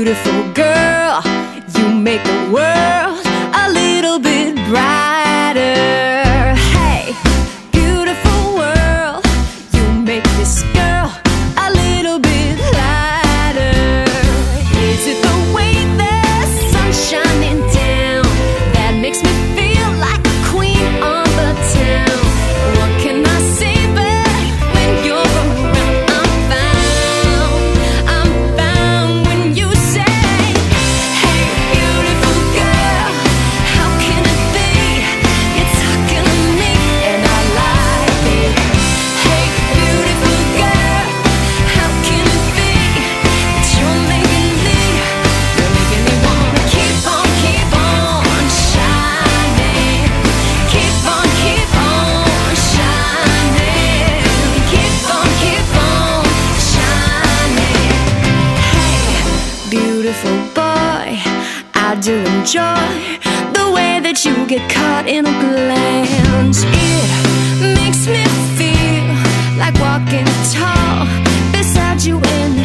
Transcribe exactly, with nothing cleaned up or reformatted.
beautiful girl, you make the world a little bit brighter. Hey, beautiful world, you make this girl a little bit lighter. Is it the way the sun's shining down that makes me feel like a queen of the town? What can I say but when you're around, I'm found, I'm found when you say, hey, beautiful girl, how can it be? You're talking to me and I like it. Hey, beautiful girl, how can it be that you're making me, you're making me wanna keep on, keep on shining. Keep on, keep on shining. Keep on, keep on shining. Hey, beautiful boy, I do enjoy the way that you get caught in a glance. It makes me feel like walking tall beside you in